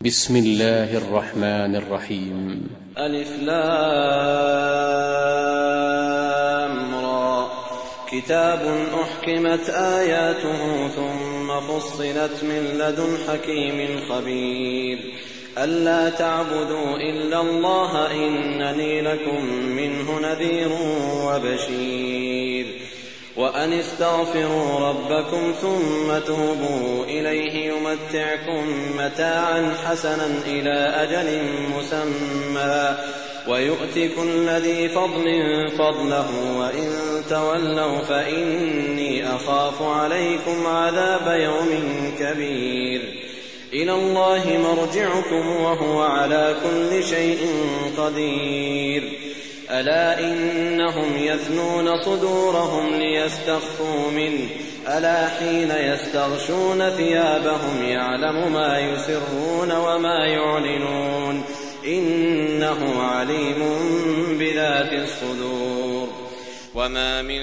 بسم الله الرحمن الرحيم. ألف لام را. كتاب أحكمت آياته ثم فصلت من لدن حكيم خبير. ألا تعبدوا إلا الله إنني لكم منه نذير وبشير. وأن استغفروا ربكم ثم توبوا إليه يمتعكم متاعا حسنا إلى أجل مسمى ويؤت كل ذي فضل فضله وإن تولوا فإني أخاف عليكم عذاب يوم كبير. إلى الله مرجعكم وهو على كل شيء قدير. ألا إنهم يثنون صدورهم ليستخفوا منه ألا حين يستغشون ثيابهم يعلم ما يسرون وما يعلنون إنه عليم بذات الصدور. وما من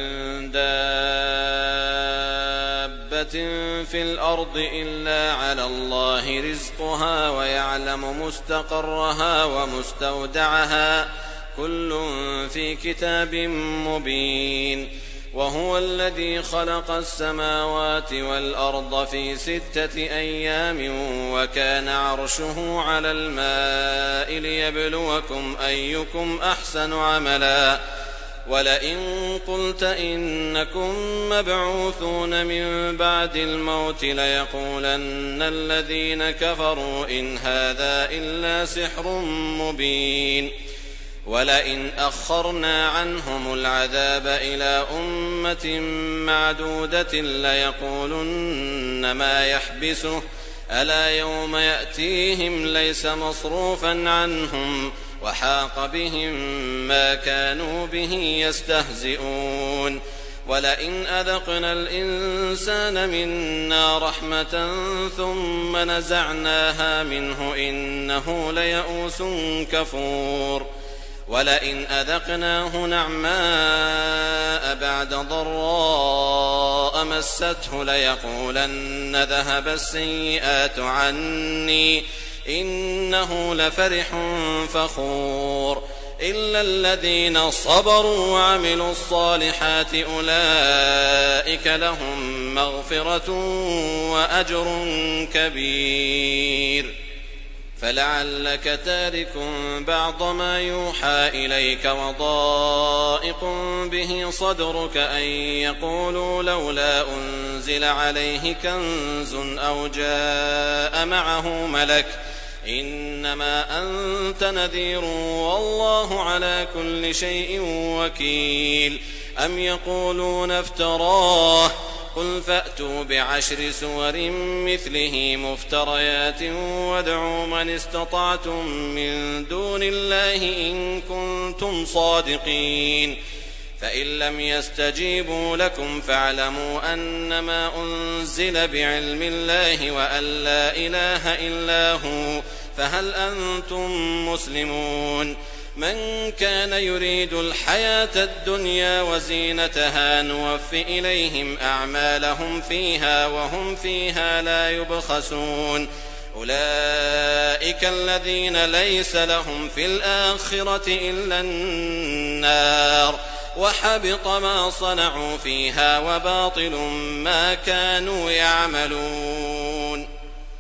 دابة في الأرض إلا على الله رزقها ويعلم مستقرها ومستودعها كل في كتاب مبين. وهو الذي خلق السماوات والأرض في 6 أيام وكان عرشه على الماء ليبلوكم أيكم أحسن عملا. ولئن قلت إنكم مبعوثون من بعد الموت ليقولن الذين كفروا إن هذا إلا سحر مبين. ولئن أخرنا عنهم العذاب إلى أمة معدودة ليقولن ما يحبسه ألا يوم يأتيهم ليس مصروفا عنهم وحاق بهم ما كانوا به يستهزئون. ولئن أذقنا الإنسان منا رحمة ثم نزعناها منه إنه ليئوس كفور. ولئن أذقناه نعماء بعد ضراء مسته ليقولن ذهب السيئات عني إنه لفرح فخور. إلا الذين صبروا وعملوا الصالحات أولئك لهم مغفرة وأجر كبير. فلعلك تارك بعض ما يوحى إليك وضائق به صدرك أن يقولوا لولا أنزل عليه كنز أو جاء معه ملك إنما أنت نذير والله على كل شيء وكيل. أم يقولون افتراه قل فأتوا ب10 سور مثله مفتريات وادعوا من استطعتم من دون الله إن كنتم صادقين. فإن لم يستجيبوا لكم فاعلموا أنما أنزل بعلم الله وأن لا إله إلا هو فهل أنتم مسلمون. من كان يريد الحياة الدنيا وزينتها نوف إليهم أعمالهم فيها وهم فيها لا يبخسون. أولئك الذين ليس لهم في الآخرة إلا النار وحبط ما صنعوا فيها وباطل ما كانوا يعملون.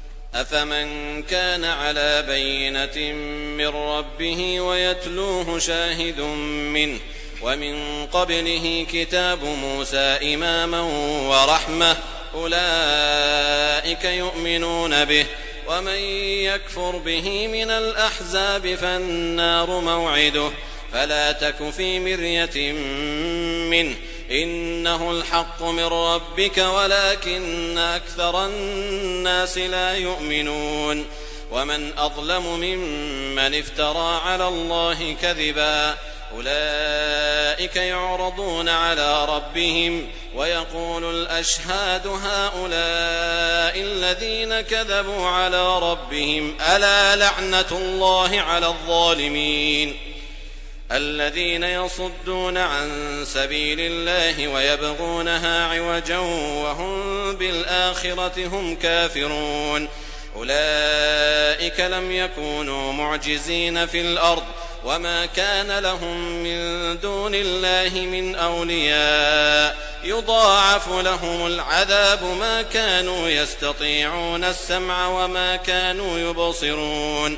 أفمن كان على بينة من ربه ويتلوه شاهد منه ومن قبله كتاب موسى إماما ورحمة أولئك يؤمنون به. ومن يكفر به من الأحزاب فالنار موعده فلا تك في مرية منه إنه الحق من ربك ولكن أكثر الناس لا يؤمنون. ومن أظلم ممن افترى على الله كذبا أولئك يعرضون على ربهم ويقول الأشهاد هؤلاء الذين كذبوا على ربهم ألا لعنة الله على الظالمين. الذين يصدون عن سبيل الله ويبغونها عوجا وهم بالآخرة هم كافرون. أولئك لم يكونوا معجزين في الأرض وما كان لهم من دون الله من أولياء يضاعف لهم العذاب ما كانوا يستطيعون السمع وما كانوا يبصرون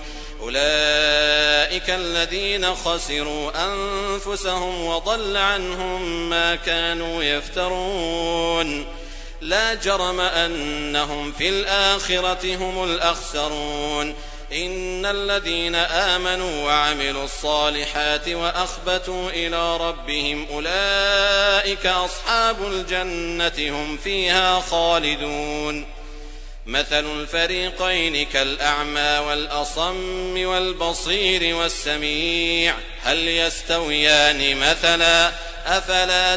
أولئك الذين خسروا أنفسهم وضل عنهم ما كانوا يفترون لا جرم أنهم في الآخرة هم الأخسرون إن الذين آمنوا وعملوا الصالحات وأخبتوا إلى ربهم أولئك أصحاب الجنة هم فيها خالدون مثل الفريقين كالأعمى والأصم والبصير والسميع هل يستويان مثلا أفلا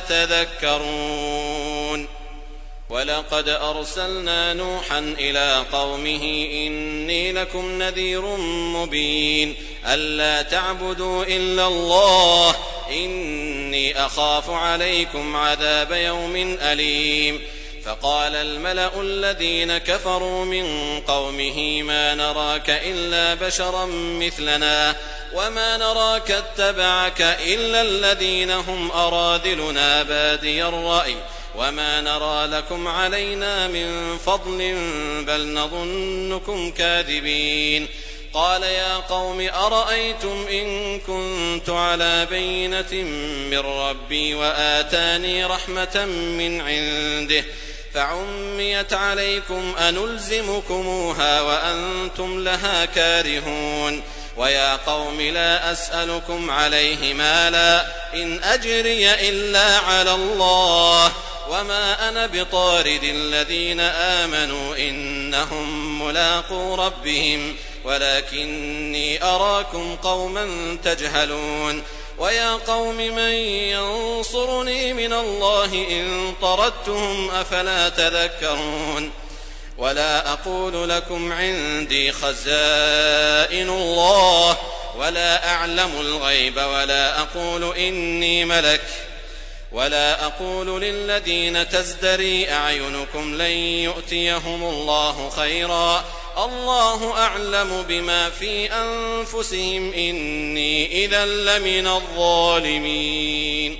تذكرون ولقد أرسلنا نوحا إلى قومه إني لكم نذير مبين ألا تعبدوا إلا الله إني أخاف عليكم عذاب يوم أليم فقال الملأ الذين كفروا من قومه ما نراك إلا بشرا مثلنا وما نراك اتبعك إلا الذين هم أراذلنا بادي الرأي وما نرى لكم علينا من فضل بل نظنكم كاذبين قال يا قوم أرأيتم إن كنت على بينة من ربي وآتاني رحمة من عنده فعميت عليكم أنلزمكموها وأنتم لها كارهون ويا قوم لا أسألكم عليه مالا إن أجري إلا على الله وما أنا بطارد الذين آمنوا إنهم ملاقو ربهم ولكني أراكم قوما تجهلون ويا قوم من ينصرني من الله إن طردتهم أفلا تذكرون ولا أقول لكم عندي خزائن الله ولا أعلم الغيب ولا أقول إني ملك ولا أقول للذين تزدري أعينكم لن يؤتيهم الله خيرا الله أعلم بما في أنفسهم إني إذا لمن الظالمين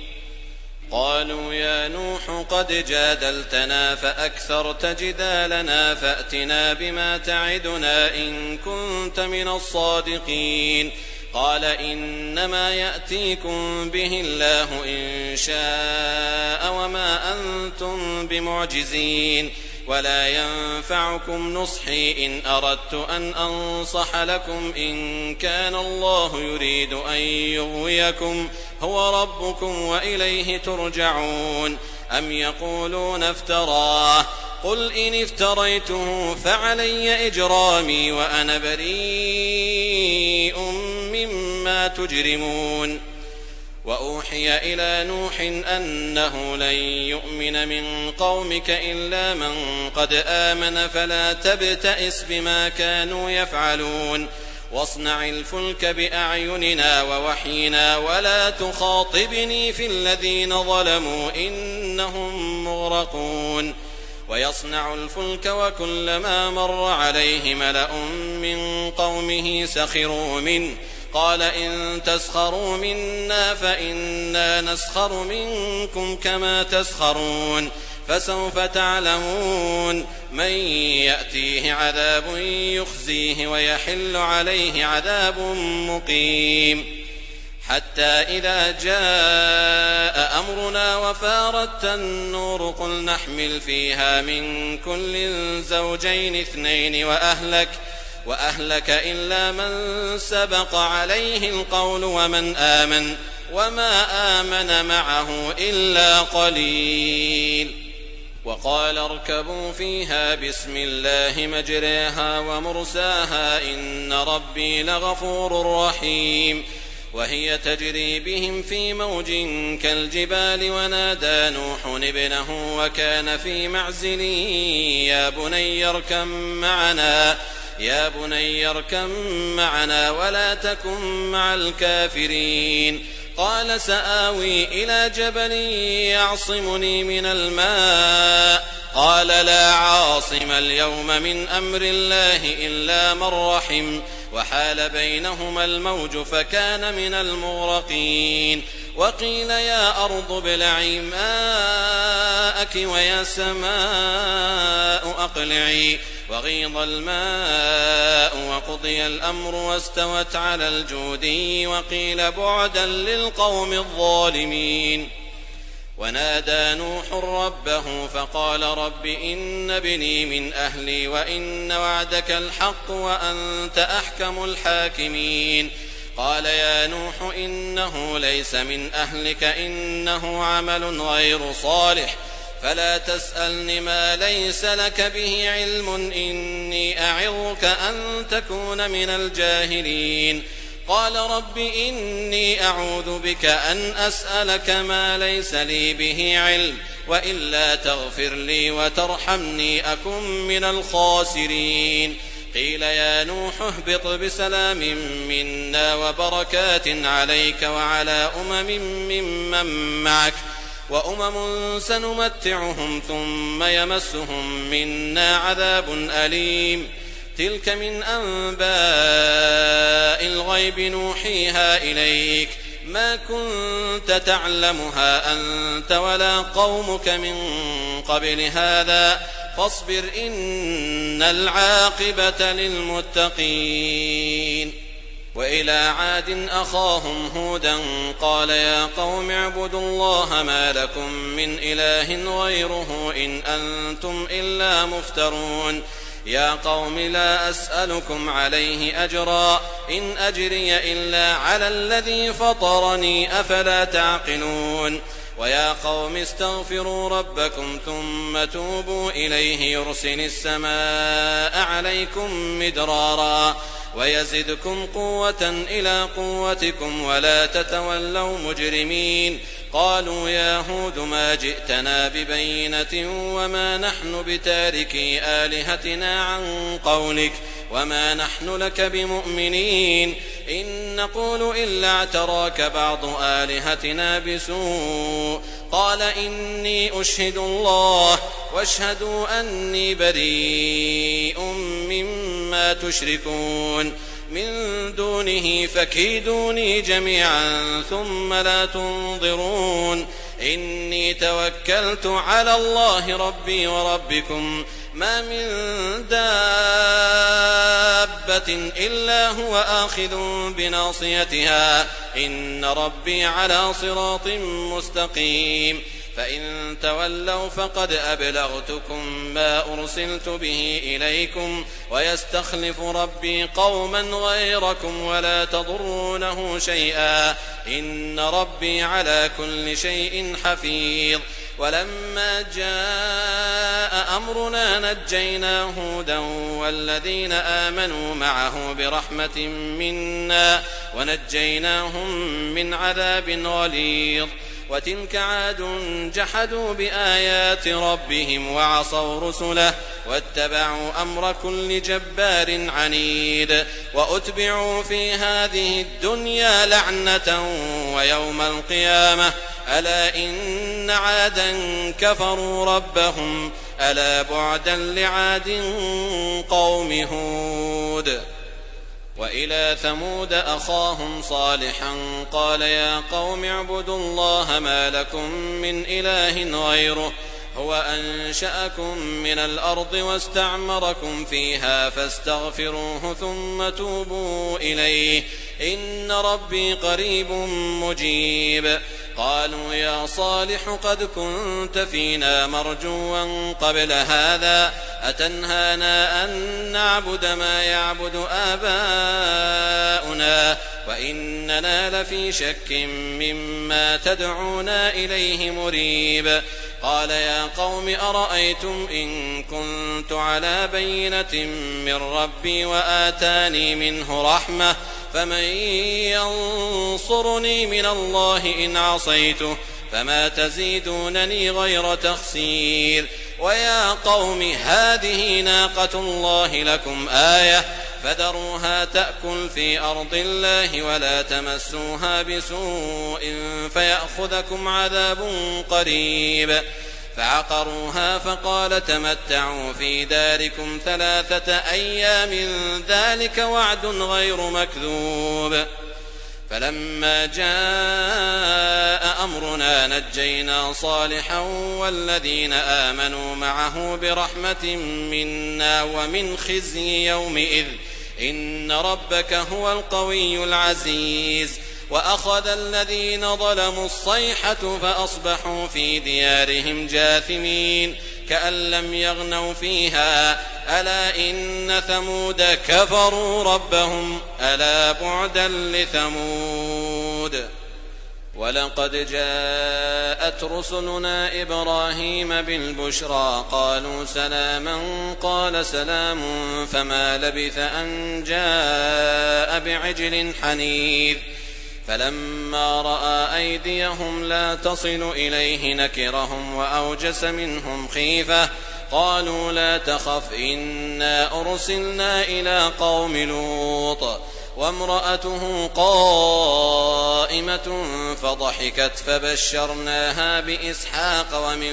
قالوا يا نوح قد جادلتنا فأكثرت جدالنا فأتنا بما تعدنا إن كنت من الصادقين قال إنما يأتيكم به الله إن شاء وما أنتم بمعجزين ولا ينفعكم نصحي إن أردت أن أنصح لكم إن كان الله يريد أن يغويكم هو ربكم وإليه ترجعون أم يقولون افتراه قل إن افتريته فعلي إجرامي وأنا بريء مما تجرمون وأوحي إلى نوح أنه لن يؤمن من قومك إلا من قد آمن فلا تبتئس بما كانوا يفعلون واصنع الفلك بأعيننا ووحينا ولا تخاطبني في الذين ظلموا إنهم مغرقون ويصنع الفلك وكلما مر عليه ملأ من قومه سخروا منه قال إن تسخروا منا فإنا نسخر منكم كما تسخرون فسوف تعلمون من يأتيه عذاب يخزيه ويحل عليه عذاب مقيم حتى إذا جاء أمرنا وفارت النور قل نحمل فيها من كل زوجين اثنين وأهلك إلا من سبق عليه القول ومن آمن وما آمن معه إلا قليل وقال اركبوا فيها بسم الله مجريها ومرساها إن ربي لغفور رحيم وهي تجري بهم في موج كالجبال ونادى نوح ابنه وكان في معزل يا بني اركم معنا ولا تكن مع الكافرين قال سآوي إلى جبل يعصمني من الماء قال لا عاصم اليوم من أمر الله إلا من رحم وحال بينهما الموج فكان من المغرقين وقيل يا أرض ابلعي ماءك ويا سماء أقلعي وغيض الماء وقضي الأمر واستوت على الجودي وقيل بعدا للقوم الظالمين ونادى نوح ربه فقال رب إن ابني من أهلي وإن وعدك الحق وأنت أحكم الحاكمين قال يا نوح إنه ليس من أهلك إنه عمل غير صالح فلا تسألني ما ليس لك به علم إني أعظك أن تكون من الجاهلين قال رب إني أعوذ بك أن أسألك ما ليس لي به علم وإلا تغفر لي وترحمني أكن من الخاسرين قيل يا نوح اهبط بسلام منا وبركات عليك وعلى ممن معك وأمم سنمتعهم ثم يمسهم منا عذاب أليم تلك من أنباء الغيب نوحيها إليك ما كنت تعلمها أنت ولا قومك من قبل هذا فاصبر إن العاقبة للمتقين وإلى عاد أخاهم هودا قال يا قوم اعبدوا الله ما لكم من إله غيره إن أنتم إلا مفترون يا قوم لا أسألكم عليه أجرا إن أجري إلا على الذي فطرني أفلا تعقلون ويا قوم استغفروا ربكم ثم توبوا إليه يرسل السماء عليكم مدرارا ويزدكم قوة إلى قوتكم ولا تتولوا مجرمين قالوا يا هود ما جئتنا ببينة وما نحن بتاركي آلهتنا عن قولك وما نحن لك بمؤمنين إن نقول إلا اعتراك بعض آلهتنا بسوء قال إني أشهد الله واشهدوا أني بريء مما تشركون من دونه فكيدوني جميعا ثم لا تنظرون إني توكلت على الله ربي وربكم ما من دابة إلا هو آخذ بناصيتها إن ربي على صراط مستقيم فإن تولوا فقد أبلغتكم ما أرسلت به إليكم ويستخلف ربي قوما غيركم ولا تضرونه شيئا إن ربي على كل شيء حفيظ ولما جاء أمرنا نجينا هودا والذين آمنوا معه برحمة منا ونجيناهم من عذاب غليظ وتلك عاد جحدوا بآيات ربهم وعصوا رسله واتبعوا أمر كل جبار عنيد وأتبعوا في هذه الدنيا لعنة ويوم القيامة ألا إن عادا كفروا ربهم ألا بعدا لعاد قوم هود وإلى ثمود أخاهم صالحا قال يا قوم اعبدوا الله ما لكم من إله غيره هو أنشأكم من الأرض واستعمركم فيها فاستغفروه ثم توبوا إليه إن ربي قريب مجيب قالوا يا صالح قد كنت فينا مرجوا قبل هذا أتنهانا أن نعبد ما يعبد آباؤنا وإننا لفي شك مما تدعونا إليه مريب قال يا قوم أرأيتم إن كنت على بينة من ربي وآتاني منه رحمة فمن ينصرني من الله إن عصيته فما تزيدونني غير تخسير ويا قوم هذه ناقة الله لكم آية فذروها تأكل في أرض الله ولا تمسوها بسوء فيأخذكم عذاب قريب فعقروها فقال تمتعوا في داركم 3 أيام ذلك وعد غير مكذوب. فلما جاء أمرنا نجينا صالحا والذين آمنوا معه برحمة منا ومن خزي يومئذ إن ربك هو القوي العزيز. وأخذ الذين ظلموا الصيحة فأصبحوا في ديارهم جاثمين كأن لم يغنوا فيها ألا إن ثمود كفروا ربهم ألا بعدا لثمود. ولقد جاءت رسلنا إبراهيم بالبشرى قالوا سلاما قال سلام فما لبث أن جاء بعجل حنيذ. فلما رأى أيديهم لا تصل إليه نكرهم وأوجس منهم خيفة قالوا لا تخف إنا أرسلنا إلى قوم لوط وامرأته قائمة فضحكت فبشرناها بإسحاق ومن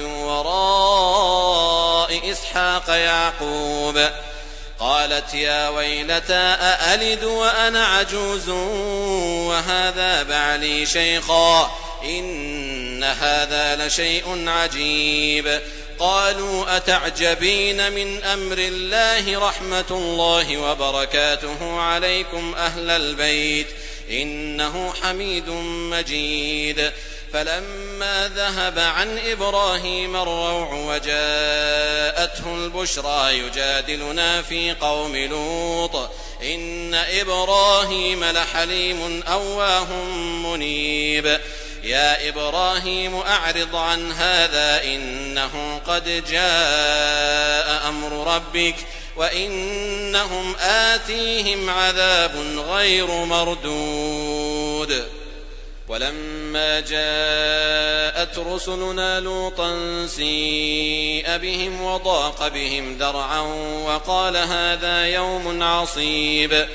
وراء إسحاق يعقوب. قالت يا ويلتى أألد وأنا عجوز وهذا بعلي شيخا إن هذا لشيء عجيب. قالوا أتعجبين من أمر الله رحمة الله وبركاته عليكم أهل البيت إنه حميد مجيد. فلما ذهب عن إبراهيم الروع وجاءته البشرى يجادلنا في قوم لوط إن إبراهيم لحليم أواه منيب. يا إبراهيم أعرض عن هذا إنه قد جاء أمر ربك وإنهم آتيهم عذاب غير مردود. ولما جاءت رسلنا لوطا سيء بهم وضاق بهم ذرعا وقال هذا يوم عصيب.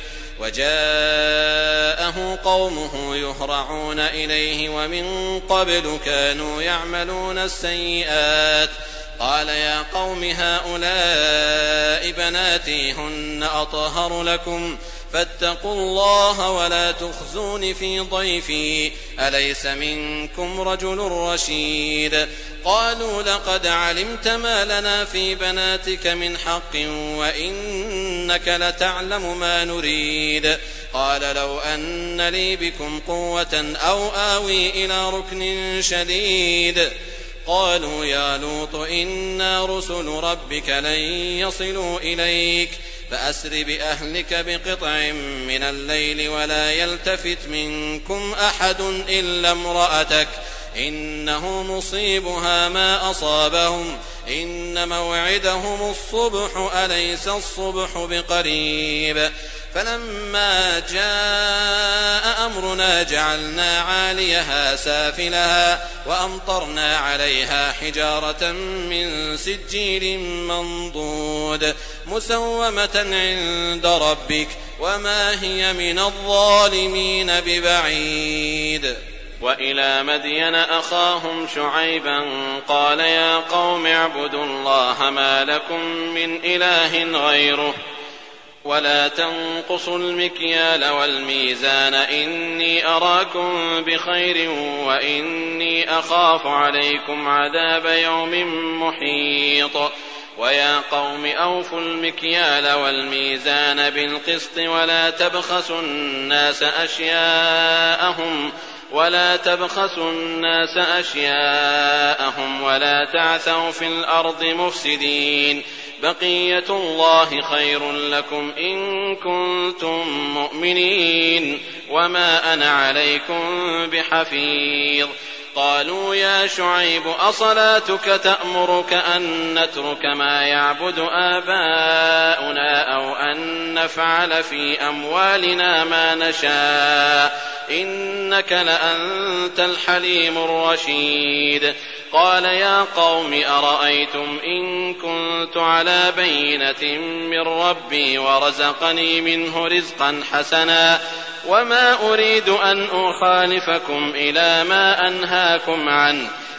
وجاءه قومه يهرعون إليه ومن قبل كانوا يعملون السيئات قال يا قوم هؤلاء بناتي هن أطهر لكم فاتقوا الله ولا تخزون في ضيفي أليس منكم رجل رشيد. قالوا لقد علمت ما لنا في بناتك من حق وإنك لتعلم ما نريد. قال لو أن لي بكم قوة أو آوي إلى ركن شديد. قالوا يا لوط إنا رسل ربك لن يصلوا إليك فأسر بأهلك بقطع من الليل ولا يلتفت منكم أحد إلا امرأتك إنه مصيبها ما أصابهم إن موعدهم الصبح أليس الصبح بقريب. فلما جاء أمرنا جعلنا عاليها سافلها وأمطرنا عليها حجارة من سجيل منضود مسومة عند ربك وما هي من الظالمين ببعيد. وإلى مدين أخاهم شعيبا قال يا قوم اعبدوا الله ما لكم من إله غيره ولا تنقصوا المكيال والميزان إني أراكم بخير وإني أخاف عليكم عذاب يوم محيط. ويا قوم أوفوا المكيال والميزان بالقسط ولا تبخسوا الناس أشياءهم ولا تعثوا في الأرض مفسدين. بقية الله خير لكم إن كنتم مؤمنين وما أنا عليكم بحفيظ. قالوا يا شعيب أصلاتك تأمرك أن نترك ما يعبد آباؤنا أو أن نفعل في أموالنا ما نشاء إنك لأنت الحليم الرشيد. قال يا قوم أرأيتم إن كنت على بينة من ربي ورزقني منه رزقا حسنا وما أريد أن أخالفكم إلى ما أنهاكم عنه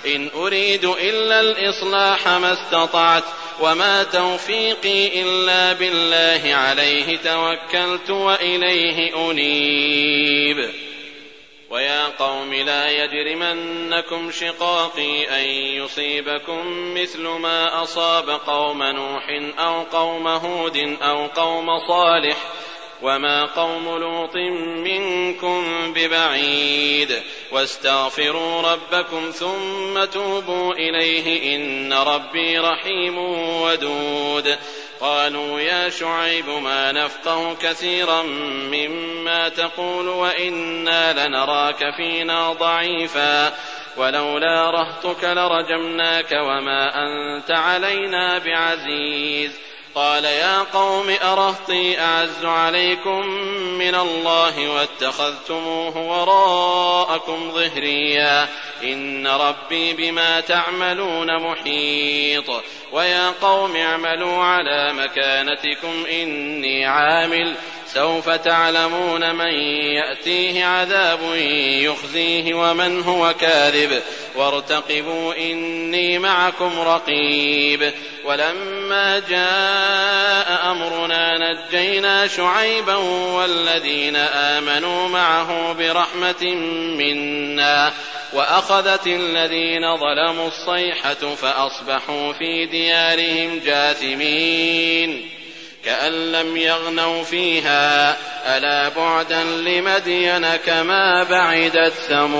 إن أريد إلا الإصلاح ما استطعت وما توفيقي إلا بالله عليه توكلت وإليه أنيب ويا قوم لا يجرمنكم شقاقي أن يصيبكم مثل ما أصاب قوم نوح أو قوم هود أو قوم صالح وما قوم لوط منكم ببعيد واستغفروا ربكم ثم توبوا إليه إن ربي رحيم ودود قالوا يا شعيب ما نفقه كثيرا مما تقول وإنا لنراك فينا ضعيفا ولولا رهطك لرجمناك وما أنت علينا بعزيز قال يا قوم أرهطي أعز عليكم من الله واتخذتموه وراءكم ظهريا إن ربي بما تعملون محيط ويا قوم اعملوا على مكانتكم إني عامل سوف تعلمون من يأتيه عذاب يخزيه ومن هو كاذب وارتقبوا إني معكم رقيب ولما جاء أمرنا نجينا شعيبا والذين آمنوا معه برحمة منا وأخذت الذين ظلموا الصيحة فأصبحوا في ديارهم جاثمين كأن لم يغنوا فيها ألا بعدا لمدين كما بعدت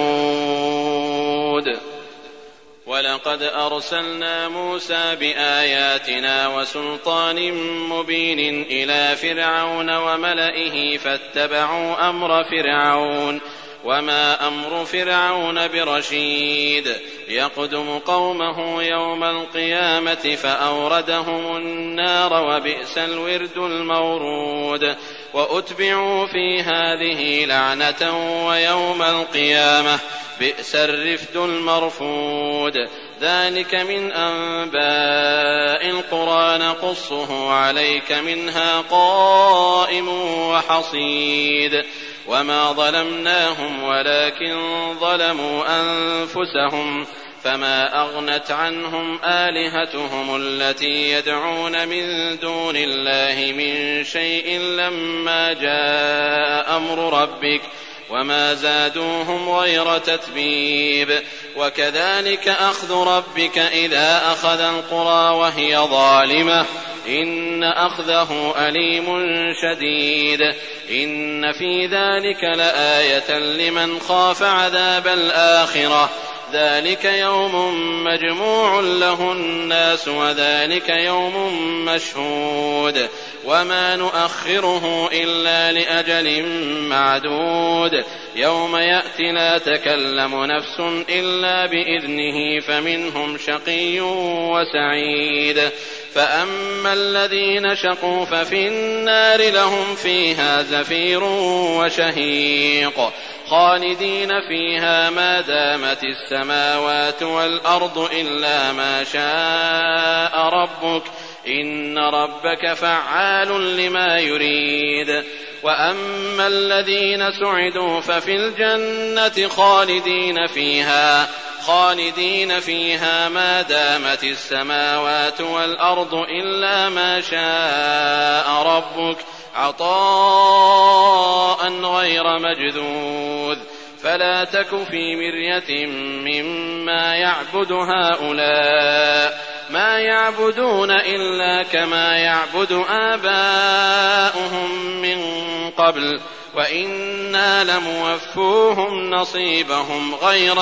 ثمود ولقد أرسلنا موسى بآياتنا وسلطان مبين إلى فرعون وملئه فاتبعوا أمر فرعون وما أمر فرعون برشيد يقدم قومه يوم القيامة فأوردهم النار وبئس الورد المورود وأتبعوا في هذه لعنة ويوم القيامة بئس الرفد المرفود ذلك من أنباء القرى نقصه عليك منها قائم وحصيد وما ظلمناهم ولكن ظلموا أنفسهم فما أغنت عنهم آلهتهم التي يدعون من دون الله من شيء لما جاء أمر ربك وما زادوهم غير تتبيب وكذلك أخذ ربك إذا أخذ القرى وهي ظالمة إن أخذه أليم شديد إن في ذلك لآية لمن خاف عذاب الآخرة ذلك يوم مجموع له الناس وذلك يوم مشهود وما نؤخره إلا لأجل معدود يوم يأتي لا تكلم نفس إلا بإذنه فمنهم شقي وسعيد فأما الذين شقوا ففي النار لهم فيها زفير وشهيق خالدين فيها ما دامت السماوات والأرض إلا ما شاء ربك إن ربك فعال لما يريد وأما الذين سعدوا ففي الجنة خالدين فيها ما دامت السماوات والأرض إلا ما شاء ربك عطاء غير مجذوذ فلا تك في مرية مما يعبد هؤلاء ما يعبدون إلا كما يعبد آباؤهم من قبل وإنا لموفوهم نصيبهم غير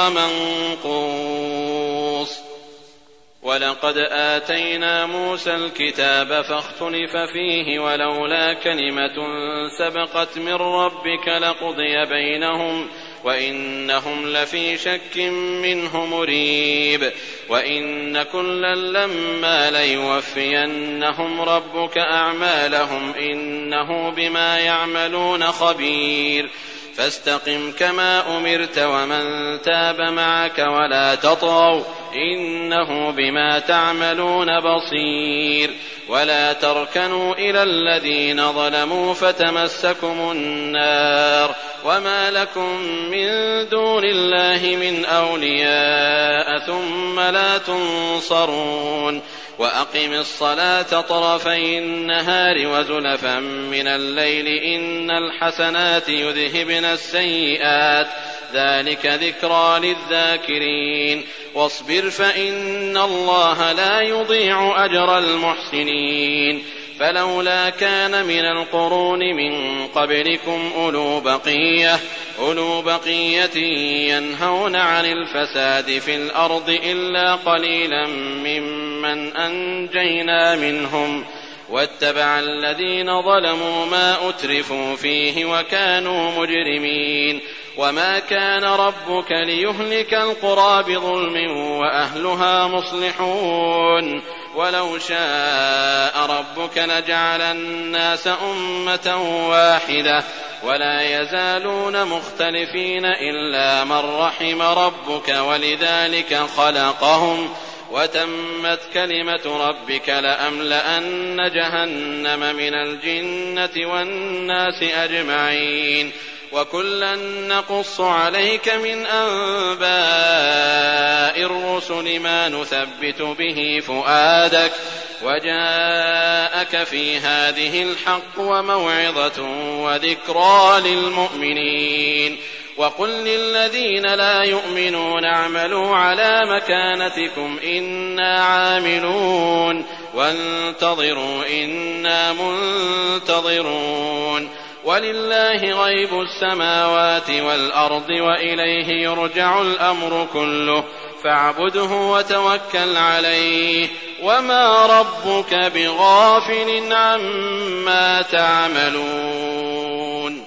منقوص ولقد آتينا موسى الكتاب فاختلف فيه ولولا كلمة سبقت من ربك لقضي بينهم وإنهم لفي شك منه مريب وإن كلا لما ليوفينهم ربك أعمالهم إنه بما يعملون خبير فاستقم كما أمرت ومن تاب معك ولا تطغوا إنه بما تعملون بصير ولا تركنوا إلى الذين ظلموا فتمسكم النار وما لكم من دون الله من أولياء ثم لا تنصرون وأقم الصلاة طرفي النهار وزلفا من الليل إن الحسنات يذهبن السيئات ذلك ذكرى للذاكرين واصبر فإن الله لا يضيع أجر المحسنين فلولا كان من القرون من قبلكم أولو بقية ينهون عن الفساد في الأرض إلا قليلا ممن أنجينا منهم واتبع الذين ظلموا ما أترفوا فيه وكانوا مجرمين وما كان ربك ليهلك القرى بظلم وأهلها مصلحون ولو شاء ربك لجعل الناس أمة واحدة ولا يزالون مختلفين إلا من رحم ربك ولذلك خلقهم وتمت كلمة ربك لأملأن جهنم من الجنة والناس أجمعين وكلا نقص عليك من أنباء الرسل ما نثبت به فؤادك وجاءك في هذه الحق وموعظة وذكرى للمؤمنين وقل للذين لا يؤمنون اعملوا على مكانتكم إنا عاملون وانتظروا إنا منتظرون ولله غيب السماوات والأرض وإليه يرجع الأمر كله فاعبده وتوكل عليه وما ربك بغافل عما تعملون